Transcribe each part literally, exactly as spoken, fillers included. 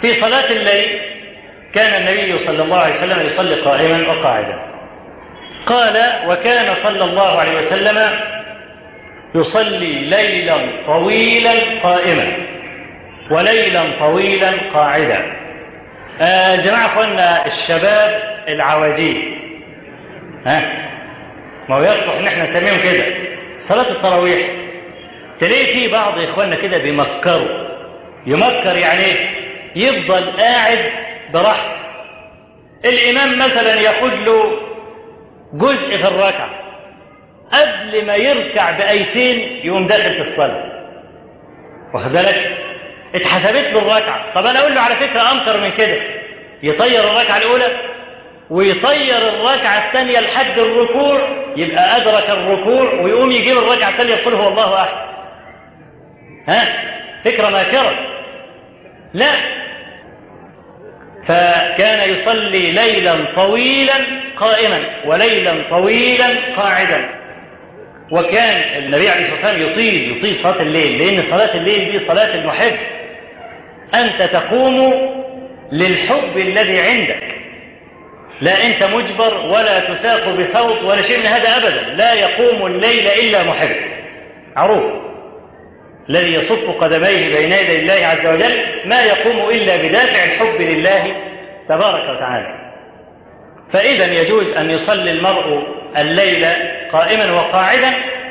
في صلاة الليل كان النبي صلى الله عليه وسلم يصلي قائما وقاعدا. قال: وكان صلى الله عليه وسلم يصلي ليلا طويلا قائما وليلا طويلا قاعدا. آه جماعة أخوانا الشباب العواجيز، ها ما هو يصلح ان احنا نسميهم كده صلاة التراويح، تلاقي في بعض اخواننا كده بيمكروا. يمكر يعني ايه؟ يفضل قاعد براحته، الامام مثلا ياخد له جزء في الركعة، قبل ما يركع بآيتين يقوم داخل في الصلاة، واخد بالك؟ اتحسبت له الركعة. طب انا اقول له على فكرة امكر من كده، يطير الركعة الاولى ويطير الركعة الثانية لحد الركوع، يبقى أدرك الركوع ويقوم يجيب الركعة الثانية يقول هو الله أحد. ها فكرة ماكرة؟ لا، فكان يصلي ليلا طويلا قائما وليلا طويلا قاعدا. وكان النبي عليه الصلاة والسلام يطيل يطيل صلاة الليل، لأن صلاة الليل دي صلاة المحب. أنت تقوم للحب الذي عندك، لا أنت مجبر ولا تساق بصوت ولا شيء من هذا أبدا. لا يقوم الليل إلا محب عروف، الذي يصف قدميه بين يدي الله عز وجل ما يقوم إلا بدافع الحب لله تبارك وتعالى. فإذا يجوز أن يصلي المرء الليل قائما وقاعدا،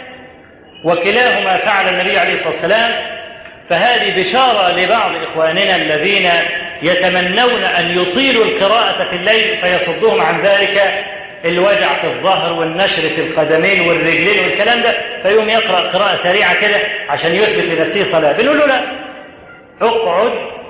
وكلاهما فعل النبي عليه الصلاة والسلام. فهذه بشارة لبعض إخواننا الذين يتمنون أن يطيلوا القراءة في الليل فيصدهم عن ذلك الوجع في الظهر والنشر في القدمين والرجلين والكلام ده، فيوم يقرأ قراءة سريعة كده عشان يثبت لنفسه صلاة. بنقول له لا، اقعد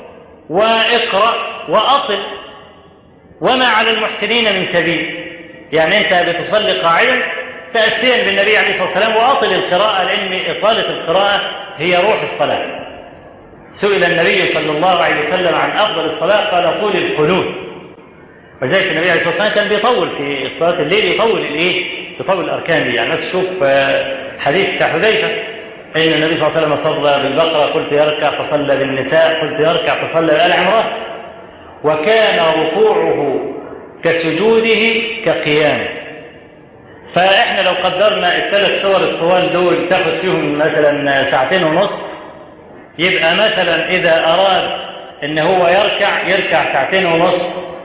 واقرأ وأطل، وما على المحسنين من سبيل. يعني أنت بتصلي قاعدا تأسيا بالنبي عليه الصلاة والسلام، وأطل القراءة، لأن إطالة القراءة هي روح الصلاة. سئل النبي صلى الله عليه وسلم عن أفضل الصلاة قال طول القنوت، وذلك النبي عليه الصلاة والسلام كان بيطول في صلاة الليل، يطول الإيه؟ يطول الأركان دي. يعني الناس تشوف حديث حذيفة أن النبي صلى الله عليه وسلم صلى بالبقرة قلت يركع فصلى بالنساء قلت يركع فصلى بآل عمران، وكان ركوعه كسجوده كقيامه. فإحنا لو قدرنا الثلاث سور الطوال دول تاخد فيهم مثلا ساعتين ونص، يبقى مثلا إذا أراد إن هو يركع يركع ساعتين ونص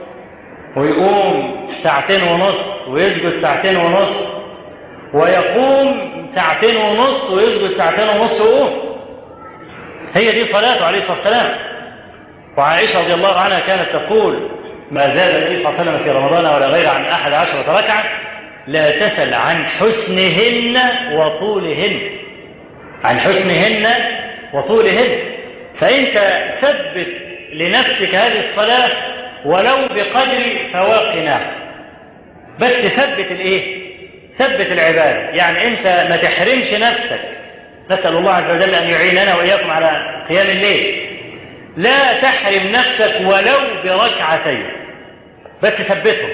ويقوم ساعتين ونص ويسجد ساعتين ونص، ويقوم ساعتين ونص ويسجد ساعتين ونص ويقوم. هي دي صلاته عليه الصلاة والسلام. وعائشة رضي الله عنها كانت تقول: ما زال النبي صلى الله عليه وسلم في رمضان ولا غير عن أحد عشرة ركعة لا تسل عن حسنهن وطولهن، عن حسنهن وطولهن. فأنت ثبت لنفسك هذه الصلاة ولو بقدر فواقنا، بس ثبت الايه؟ ثبت العبادة. يعني انت ما تحرمش نفسك، نسأل الله عز وجل أن يعيننا وإياكم على قيام الليل. لا تحرم نفسك ولو بركعتين، بس ثبتهم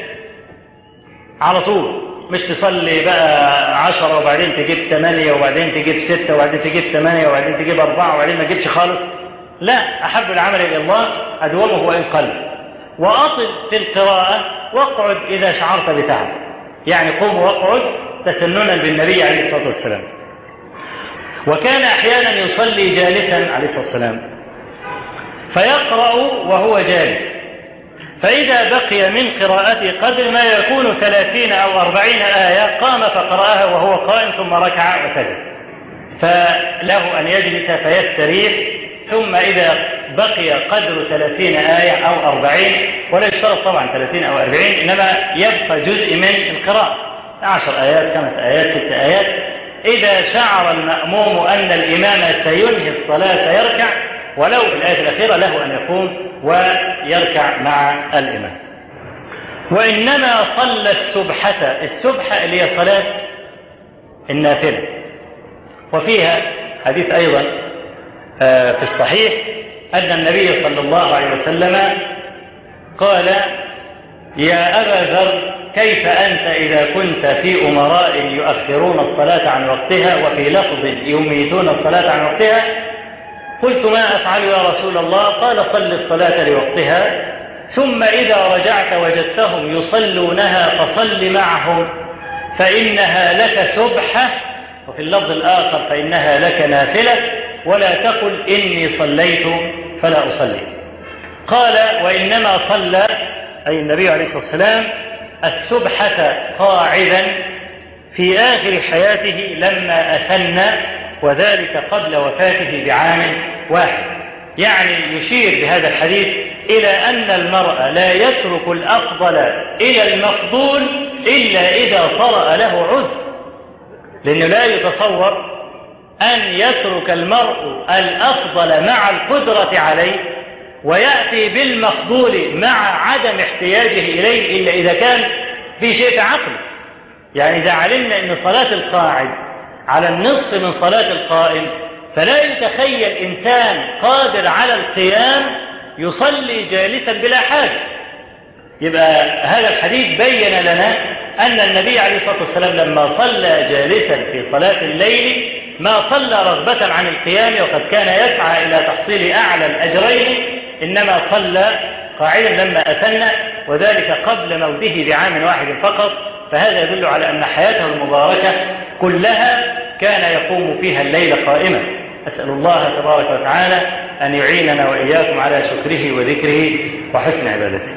على طول. مش تصلي بقى عشرة وبعدين تجيب ثمانية وبعدين تجيب ستة وبعدين تجيب ثمانية وبعدين تجيب أربعة وبعدين ما تجيبش خالص. لا، أحب العمل إلى الله أدومه وإن قل. وأطل في القراءة واقعد إذا شعرت بتعب، يعني قم واقعد تسننا بالنبي عليه الصلاة والسلام. وكان أحيانا يصلي جالسا عليه الصلاة والسلام فيقرأ وهو جالس، فإذا بقي من قراءته قدر ما يكون ثلاثين أو أربعين آية قام فقرأها وهو قائم ثم ركع وسجد. فله أن يجلس فيستريح، ثم إذا بقي قدر ثلاثين آية أو أربعين، ولا يشترط طبعا ثلاثين أو أربعين، إنما يبقى جزء من القراءة عشر آيات خمس آيات ست آيات. إذا شعر المأموم أن الإمام سينهي الصلاة يركع، ولو في الآية الأخيرة له أن يقوم ويركع مع الإمام. وإنما صلى السبحة، السبحة اللي هي صلاة النافلة، وفيها حديث أيضا في الصحيح أن النبي صلى الله عليه وسلم قال: يا أبا ذر كيف أنت إذا كنت في أمراء يؤخرون الصلاة عن وقتها، وفي لفظ يميتون الصلاة عن وقتها، قلت ما أفعل يا رسول الله؟ قال صل الصلاة لوقتها، ثم إذا رجعت وجدتهم يصلونها فصل معهم، فإنها لك سبحة، وفي اللفظ الآخر فإنها لك نافلة، ولا تقل إني صليت فلا أصلي. قال وإنما صلى أي النبي عليه الصلاة والسلام السبحة قاعدا في آخر حياته لما أسن، وذلك قبل وفاته بعام واحد. يعني يشير بهذا الحديث إلى أن المرء لا يترك الأفضل إلى المفضول إلا إذا طرأ له عذر، لأنه لا يتصور أن يترك المرء الأفضل مع القدرة عليه ويأتي بالمفضول مع عدم احتياجه إليه إلا إذا كان في شيء عقله. يعني إذا علمنا أن صلاة القاعد على النصف من صلاة القائم، فلا يتخيل إنسان قادر على القيام يصلي جالسا بلا حاجة. يبقى هذا الحديث بين لنا أن النبي عليه الصلاة والسلام لما صلى جالسا في صلاة الليل ما صلى رغبة عن القيام وقد كان يسعى إلى تحصيل أعلى الأجرين، إنما صلى قاعدا لما أسن، وذلك قبل موته بعام واحد فقط. فهذا يدل على أن حياته المباركة كلها كان يقوم فيها الليل قائما. أسأل الله تبارك وتعالى أن يعيننا وإياكم على شكره وذكره وحسن عبادته.